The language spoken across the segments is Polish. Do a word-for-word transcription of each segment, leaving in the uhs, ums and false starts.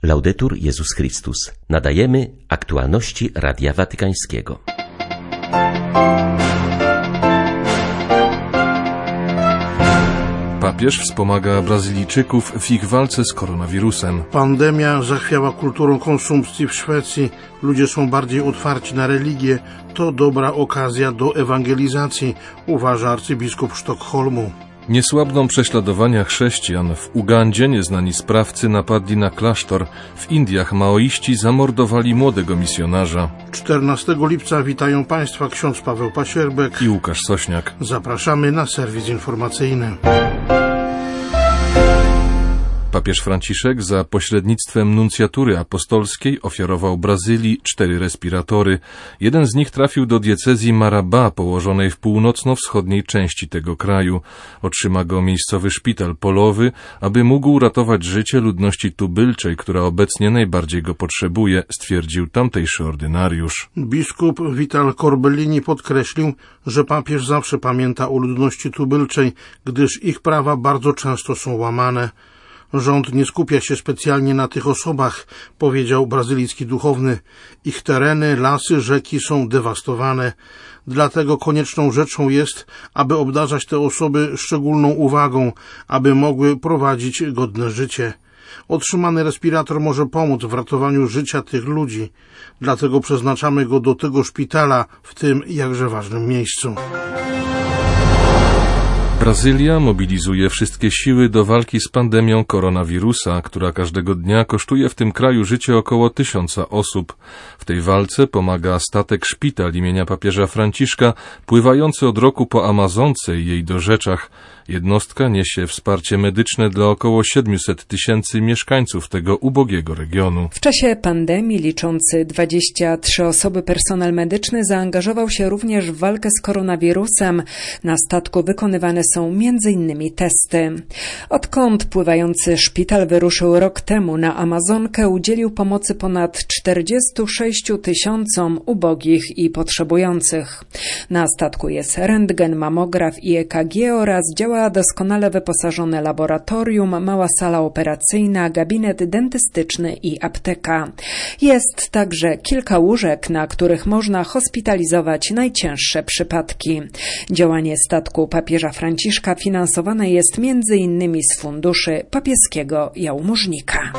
Laudetur Jezus Chrystus. Nadajemy aktualności Radia Watykańskiego. Papież wspomaga Brazylijczyków w ich walce z koronawirusem. Pandemia zachwiała kulturą konsumpcji w Szwecji. Ludzie są bardziej otwarci na religię. To dobra okazja do ewangelizacji, uważa arcybiskup Sztokholmu. Nie słabną prześladowania chrześcijan. W Ugandzie nieznani sprawcy napadli na klasztor. W Indiach maoiści zamordowali młodego misjonarza. czternastego lipca witają Państwa ksiądz Paweł Pasierbek i Łukasz Sośniak. Zapraszamy na serwis informacyjny. Papież Franciszek za pośrednictwem nuncjatury apostolskiej ofiarował Brazylii cztery respiratory. Jeden z nich trafił do diecezji Marabá, położonej w północno-wschodniej części tego kraju. Otrzyma go miejscowy szpital polowy, aby mógł ratować życie ludności tubylczej, która obecnie najbardziej go potrzebuje, stwierdził tamtejszy ordynariusz. Biskup Vital Corbellini podkreślił, że papież zawsze pamięta o ludności tubylczej, gdyż ich prawa bardzo często są łamane. Rząd nie skupia się specjalnie na tych osobach, powiedział brazylijski duchowny. Ich tereny, lasy, rzeki są dewastowane. Dlatego konieczną rzeczą jest, aby obdarzać te osoby szczególną uwagą, aby mogły prowadzić godne życie. Otrzymany respirator może pomóc w ratowaniu życia tych ludzi. Dlatego przeznaczamy go do tego szpitala w tym jakże ważnym miejscu. Brazylia mobilizuje wszystkie siły do walki z pandemią koronawirusa, która każdego dnia kosztuje w tym kraju życie około tysiąca osób. W tej walce pomaga statek szpital imienia papieża Franciszka, pływający od roku po Amazonce i jej dorzeczach. Jednostka niesie wsparcie medyczne dla około siedmiuset tysięcy mieszkańców tego ubogiego regionu. W czasie pandemii liczący dwadzieścia trzy osoby personel medyczny zaangażował się również w walkę z koronawirusem. Na statku wykonywane są między innymi testy. Odkąd pływający szpital wyruszył rok temu na Amazonkę, udzielił pomocy ponad czterdziestu sześciu tysiącom ubogich i potrzebujących. Na statku jest rentgen, mamograf i E K G oraz działa doskonale wyposażone laboratorium, mała sala operacyjna, gabinet dentystyczny i apteka. Jest także kilka łóżek, na których można hospitalizować najcięższe przypadki. Działanie statku papieża Franciszka finansowane jest między innymi z funduszy papieskiego jałmużnika.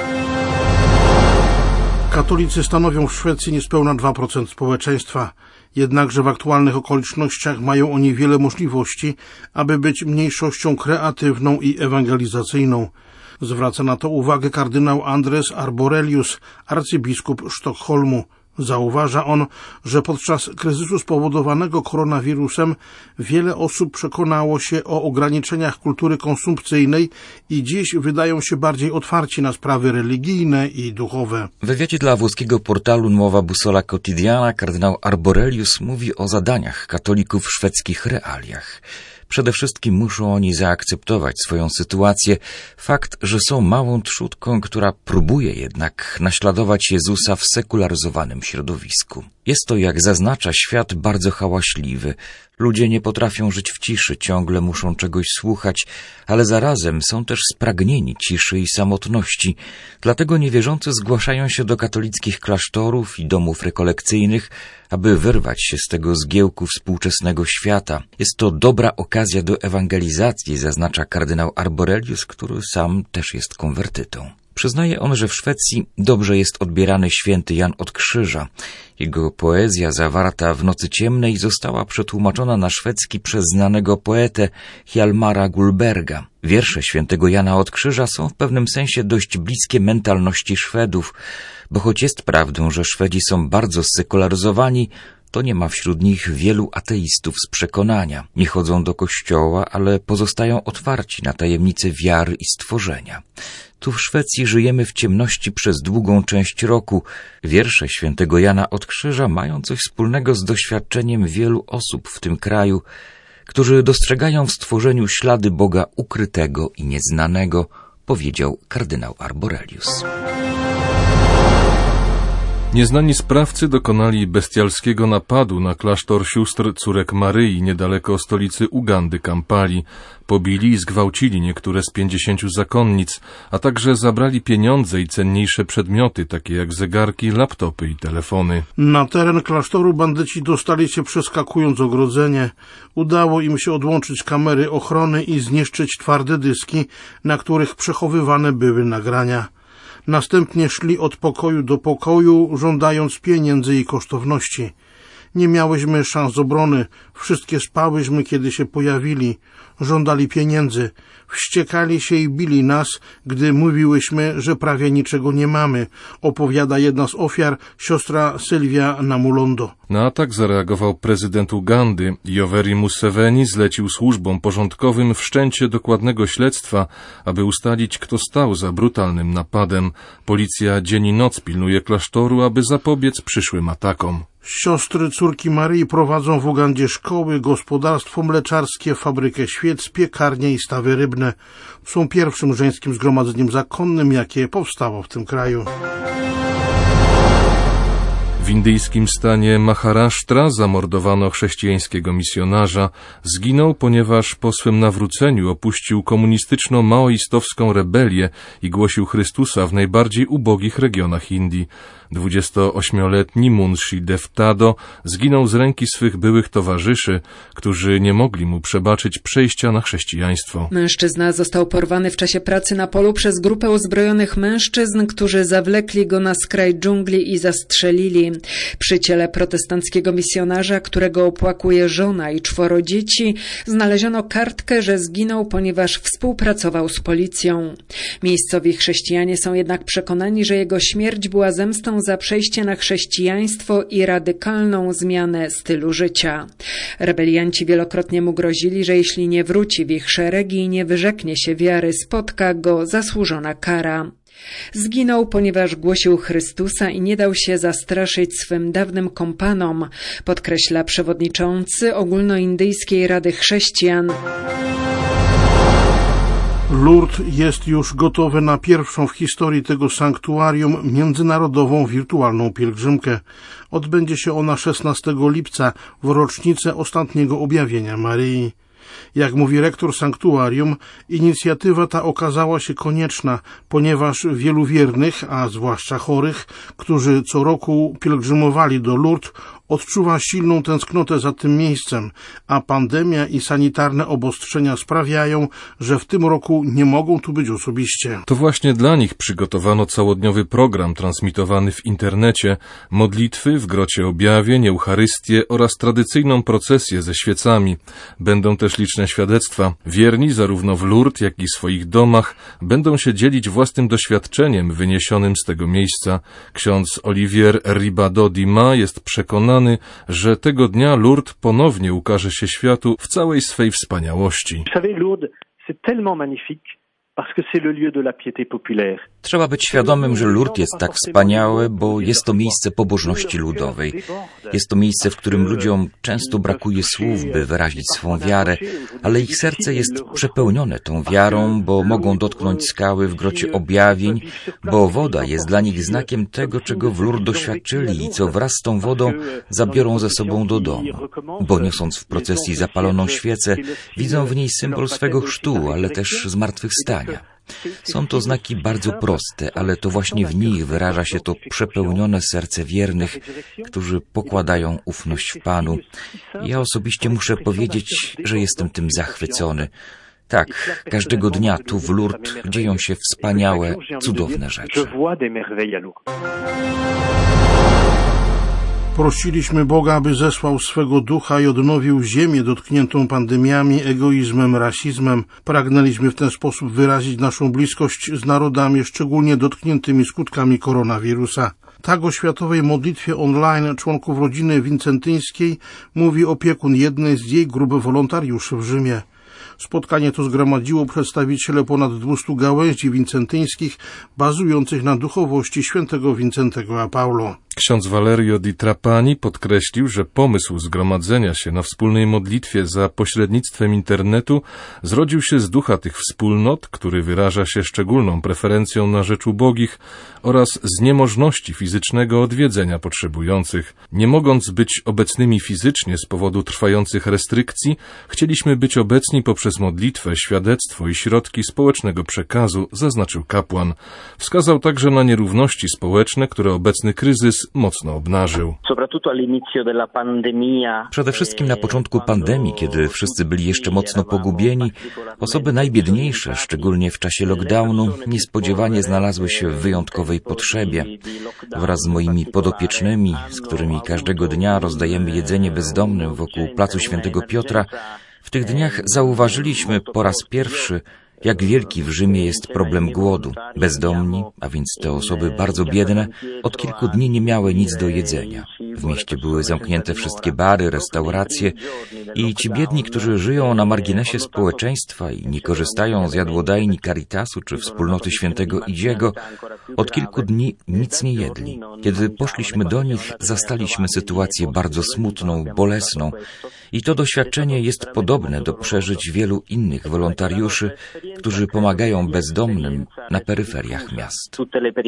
Katolicy stanowią w Szwecji niespełna dwa procent społeczeństwa. Jednakże w aktualnych okolicznościach mają oni wiele możliwości, aby być mniejszością kreatywną i ewangelizacyjną. Zwraca na to uwagę kardynał Andres Arborelius, arcybiskup Sztokholmu. Zauważa on, że podczas kryzysu spowodowanego koronawirusem wiele osób przekonało się o ograniczeniach kultury konsumpcyjnej i dziś wydają się bardziej otwarci na sprawy religijne i duchowe. W wywiadzie dla włoskiego portalu Nuova Bussola Quotidiana kardynał Arborelius mówi o zadaniach katolików w szwedzkich realiach. Przede wszystkim muszą oni zaakceptować swoją sytuację, fakt, że są małą trzódką, która próbuje jednak naśladować Jezusa w sekularyzowanym środowisku. Jest to, jak zaznacza, świat bardzo hałaśliwy. Ludzie nie potrafią żyć w ciszy, ciągle muszą czegoś słuchać, ale zarazem są też spragnieni ciszy i samotności. Dlatego niewierzący zgłaszają się do katolickich klasztorów i domów rekolekcyjnych, aby wyrwać się z tego zgiełku współczesnego świata. Jest to dobra okazja do ewangelizacji, zaznacza kardynał Arborelius, który sam też jest konwertytą. Przyznaje on, że w Szwecji dobrze jest odbierany święty Jan od Krzyża. Jego poezja zawarta w Nocy Ciemnej została przetłumaczona na szwedzki przez znanego poetę Hjalmara Gullberga. Wiersze świętego Jana od Krzyża są w pewnym sensie dość bliskie mentalności Szwedów, bo choć jest prawdą, że Szwedzi są bardzo sekularyzowani, to nie ma wśród nich wielu ateistów z przekonania. Nie chodzą do kościoła, ale pozostają otwarci na tajemnice wiary i stworzenia. Tu w Szwecji żyjemy w ciemności przez długą część roku. Wiersze świętego Jana od Krzyża mają coś wspólnego z doświadczeniem wielu osób w tym kraju, którzy dostrzegają w stworzeniu ślady Boga ukrytego i nieznanego, powiedział kardynał Arborelius. Nieznani sprawcy dokonali bestialskiego napadu na klasztor sióstr córek Maryi niedaleko stolicy Ugandy, Kampali. Pobili i zgwałcili niektóre z pięćdziesięciu zakonnic, a także zabrali pieniądze i cenniejsze przedmioty, takie jak zegarki, laptopy i telefony. Na teren klasztoru bandyci dostali się przeskakując ogrodzenie. Udało im się odłączyć kamery ochrony i zniszczyć twarde dyski, na których przechowywane były nagrania. Następnie szli od pokoju do pokoju, żądając pieniędzy i kosztowności. Nie miałyśmy szans obrony, wszystkie spałyśmy, kiedy się pojawili. Żądali pieniędzy, wściekali się i bili nas, gdy mówiłyśmy, że prawie niczego nie mamy, opowiada jedna z ofiar, siostra Sylwia Namulondo. Na atak zareagował prezydent Ugandy. Yoweri Museveni zlecił służbom porządkowym wszczęcie dokładnego śledztwa, aby ustalić, kto stał za brutalnym napadem. Policja dzień i noc pilnuje klasztoru, aby zapobiec przyszłym atakom. Siostry córki Maryi prowadzą w Ugandzie szkoły, gospodarstwo mleczarskie, fabrykę świec, piekarnie i stawy rybne. Są pierwszym żeńskim zgromadzeniem zakonnym, jakie powstało w tym kraju. W indyjskim stanie Maharashtra zamordowano chrześcijańskiego misjonarza. Zginął, ponieważ po swym nawróceniu opuścił komunistyczno-maoistowską rebelię i głosił Chrystusa w najbardziej ubogich regionach Indii. dwudziestoośmioletni Munshi Devtado zginął z ręki swych byłych towarzyszy, którzy nie mogli mu przebaczyć przejścia na chrześcijaństwo. Mężczyzna został porwany w czasie pracy na polu przez grupę uzbrojonych mężczyzn, którzy zawlekli go na skraj dżungli i zastrzelili. Przy ciele protestanckiego misjonarza, którego opłakuje żona i czworo dzieci, znaleziono kartkę, że zginął, ponieważ współpracował z policją. Miejscowi chrześcijanie są jednak przekonani, że jego śmierć była zemstą za przejście na chrześcijaństwo i radykalną zmianę stylu życia. Rebelianci wielokrotnie mu grozili, że jeśli nie wróci w ich szeregi i nie wyrzeknie się wiary, spotka go zasłużona kara. Zginął, ponieważ głosił Chrystusa i nie dał się zastraszyć swym dawnym kompanom, podkreśla przewodniczący Ogólnoindyjskiej Rady Chrześcijan. Lourdes jest już gotowy na pierwszą w historii tego sanktuarium międzynarodową wirtualną pielgrzymkę. Odbędzie się ona szesnastego lipca w rocznicę ostatniego objawienia Maryi. Jak mówi rektor sanktuarium, inicjatywa ta okazała się konieczna, ponieważ wielu wiernych, a zwłaszcza chorych, którzy co roku pielgrzymowali do Lourdes, odczuwa silną tęsknotę za tym miejscem, a pandemia i sanitarne obostrzenia sprawiają, że w tym roku nie mogą tu być osobiście. To właśnie dla nich przygotowano całodniowy program transmitowany w internecie, modlitwy w Grocie Objawień, Eucharystię oraz tradycyjną procesję ze świecami. Będą też liczne świadectwa. Wierni zarówno w Lourdes, jak i w swoich domach będą się dzielić własnym doświadczeniem wyniesionym z tego miejsca. Ksiądz Olivier Ribado-Dima jest przekonany, że tego dnia Lourdes ponownie ukaże się światu w całej swej wspaniałości. Trzeba być świadomym, że Lourdes jest tak wspaniałe, bo jest to miejsce pobożności ludowej. Jest to miejsce, w którym ludziom często brakuje słów, by wyrazić swą wiarę, ale ich serce jest przepełnione tą wiarą, bo mogą dotknąć skały w Grocie Objawień, bo woda jest dla nich znakiem tego, czego w Lourdes doświadczyli i co wraz z tą wodą zabiorą ze sobą do domu. Bo niosąc w procesji zapaloną świecę, widzą w niej symbol swego chrztu, ale też zmartwychwstania. Są to znaki bardzo proste, ale to właśnie w nich wyraża się to przepełnione serce wiernych, którzy pokładają ufność w Panu. Ja osobiście muszę powiedzieć, że jestem tym zachwycony. Tak, każdego dnia tu w Lourdes dzieją się wspaniałe, cudowne rzeczy. Prosiliśmy Boga, aby zesłał swego ducha i odnowił ziemię dotkniętą pandemiami, egoizmem, rasizmem. Pragnęliśmy w ten sposób wyrazić naszą bliskość z narodami szczególnie dotkniętymi skutkami koronawirusa. Tak o światowej modlitwie online członków rodziny wincentyńskiej mówi opiekun jednej z jej grup wolontariuszy w Rzymie. Spotkanie to zgromadziło przedstawiciele ponad dwustu gałęzi wincentyńskich bazujących na duchowości świętego Wincentego a Paulo. Ksiądz Valerio di Trapani podkreślił, że pomysł zgromadzenia się na wspólnej modlitwie za pośrednictwem internetu zrodził się z ducha tych wspólnot, który wyraża się szczególną preferencją na rzecz ubogich oraz z niemożności fizycznego odwiedzenia potrzebujących. Nie mogąc być obecnymi fizycznie z powodu trwających restrykcji, chcieliśmy być obecni poprzez modlitwę, świadectwo i środki społecznego przekazu, zaznaczył kapłan. Wskazał także na nierówności społeczne, które obecny kryzys mocno obnażył. Przede wszystkim na początku pandemii, kiedy wszyscy byli jeszcze mocno pogubieni, osoby najbiedniejsze, szczególnie w czasie lockdownu, niespodziewanie znalazły się w wyjątkowej potrzebie. Wraz z moimi podopiecznymi, z którymi każdego dnia rozdajemy jedzenie bezdomnym wokół placu Świętego Piotra, w tych dniach zauważyliśmy po raz pierwszy, jak wielki w Rzymie jest problem głodu. Bezdomni, a więc te osoby bardzo biedne, od kilku dni nie miały nic do jedzenia. W mieście były zamknięte wszystkie bary, restauracje i ci biedni, którzy żyją na marginesie społeczeństwa i nie korzystają z jadłodajni Caritasu czy wspólnoty Świętego Idziego, od kilku dni nic nie jedli. Kiedy poszliśmy do nich, zastaliśmy sytuację bardzo smutną, bolesną i to doświadczenie jest podobne do przeżyć wielu innych wolontariuszy, którzy pomagają bezdomnym na peryferiach miast.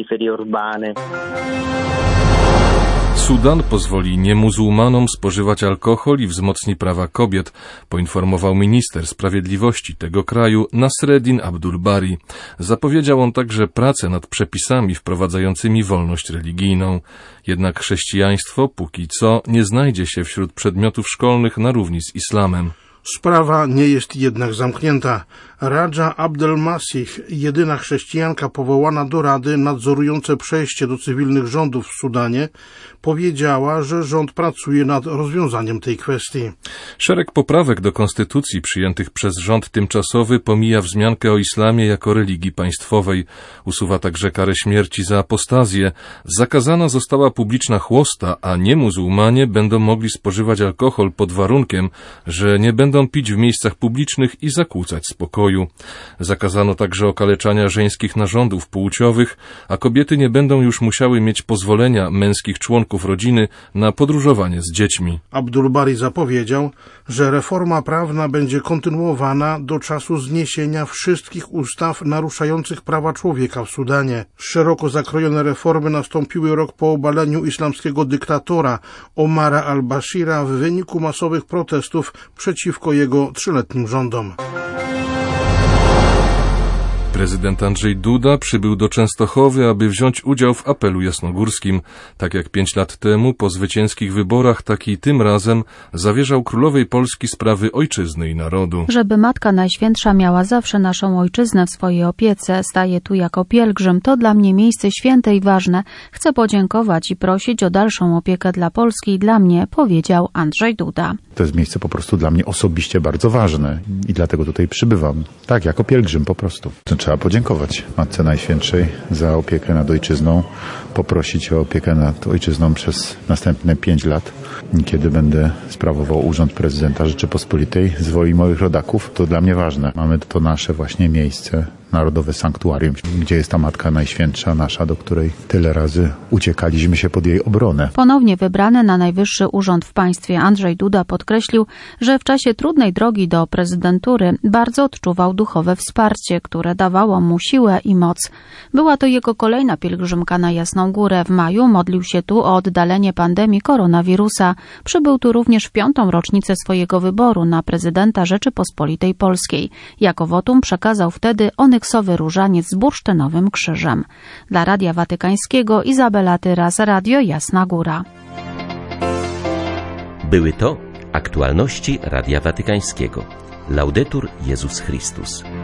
Sudan pozwoli niemuzułmanom spożywać alkohol i wzmocni prawa kobiet, poinformował minister sprawiedliwości tego kraju Nasreddin Abdul-Bari. Zapowiedział on także pracę nad przepisami wprowadzającymi wolność religijną. Jednak chrześcijaństwo póki co nie znajdzie się wśród przedmiotów szkolnych na równi z islamem. Sprawa nie jest jednak zamknięta. Raja Abdel Masih, jedyna chrześcijanka powołana do Rady nadzorujące przejście do cywilnych rządów w Sudanie, powiedziała, że rząd pracuje nad rozwiązaniem tej kwestii. Szereg poprawek do konstytucji przyjętych przez rząd tymczasowy pomija wzmiankę o islamie jako religii państwowej. Usuwa także karę śmierci za apostazję. Zakazana została publiczna chłosta, a niemuzułmanie będą mogli spożywać alkohol pod warunkiem, że nie będą pić w miejscach publicznych i zakłócać spokoju. Zakazano także okaleczania żeńskich narządów płciowych, a kobiety nie będą już musiały mieć pozwolenia męskich członków rodziny na podróżowanie z dziećmi. Abdul-Bari zapowiedział, że reforma prawna będzie kontynuowana do czasu zniesienia wszystkich ustaw naruszających prawa człowieka w Sudanie. Szeroko zakrojone reformy nastąpiły rok po obaleniu islamskiego dyktatora Omara al-Bashira w wyniku masowych protestów przeciwko jego trzyletnim rządom. Prezydent Andrzej Duda przybył do Częstochowy, aby wziąć udział w apelu jasnogórskim. Tak jak pięć lat temu, po zwycięskich wyborach, tak i tym razem zawierzał królowej Polski sprawy ojczyzny i narodu. Żeby Matka Najświętsza miała zawsze naszą ojczyznę w swojej opiece, staję tu jako pielgrzym, to dla mnie miejsce święte i ważne. Chcę podziękować i prosić o dalszą opiekę dla Polski i dla mnie, powiedział Andrzej Duda. To jest miejsce po prostu dla mnie osobiście bardzo ważne i dlatego tutaj przybywam. Tak, jako pielgrzym po prostu. Trzeba podziękować Matce Najświętszej za opiekę nad ojczyzną, poprosić o opiekę nad ojczyzną przez następne pięć lat, kiedy będę sprawował urząd prezydenta Rzeczypospolitej z woli moich rodaków. To dla mnie ważne. Mamy to nasze właśnie miejsce, narodowe sanktuarium, gdzie jest ta Matka Najświętsza nasza, do której tyle razy uciekaliśmy się pod jej obronę. Ponownie wybrany na najwyższy urząd w państwie Andrzej Duda podkreślił, że w czasie trudnej drogi do prezydentury bardzo odczuwał duchowe wsparcie, które dawało mu siłę i moc. Była to jego kolejna pielgrzymka na Jasną Górę. W maju modlił się tu o oddalenie pandemii koronawirusa. Przybył tu również w piątą rocznicę swojego wyboru na prezydenta Rzeczypospolitej Polskiej. Jako wotum przekazał wtedy onyksowy różaniec z bursztynowym krzyżem. Dla Radia Watykańskiego Izabela Tyras, Radio Jasna Góra. Były to aktualności Radia Watykańskiego. Laudetur Jezus Chrystus.